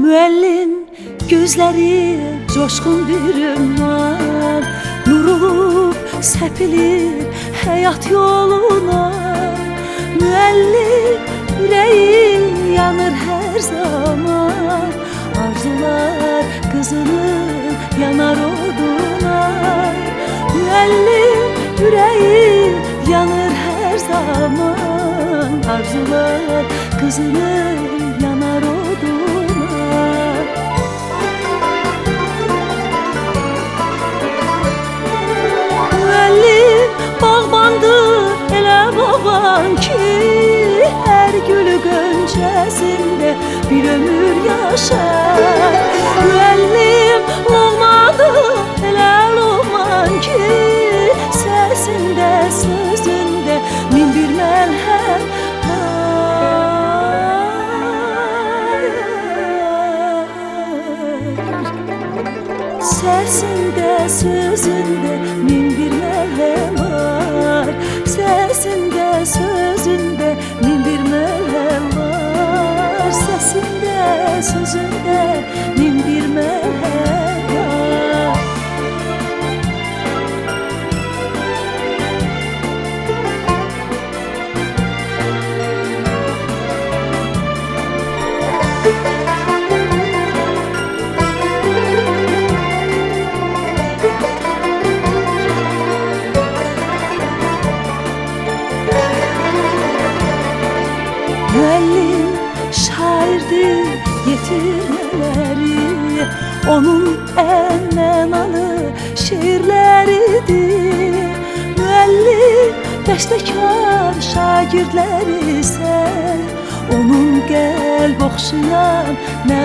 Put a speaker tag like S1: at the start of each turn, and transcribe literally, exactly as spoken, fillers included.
S1: Müəllim gözləri coşqun bir ümman, nurulub səpilir həyat yoluna. Müəllim ürəyi yanır hər zaman, arzular qızının yanar oduna. Müəllim ürəyi yanır hər zaman, arzular qızının yanar oduna. Müəllim bağbandır elə bağban ki, hər gülü qönçəsində bir ömür yaşar. Müəllim loğmadır elə loğman ki, səsində, sözündə min bir məlhəm var. Səsində, sözündə min bir məlhəm var. Səsində, sözündə min bir məlhəm var. Səsində, sözündə min bir məlhəm var. Müəllim şairdir yetirmələri, onun ən mənalı şeirləridir. Müəllim bəstəkar şagirdləri isə onun qəlb oxşayan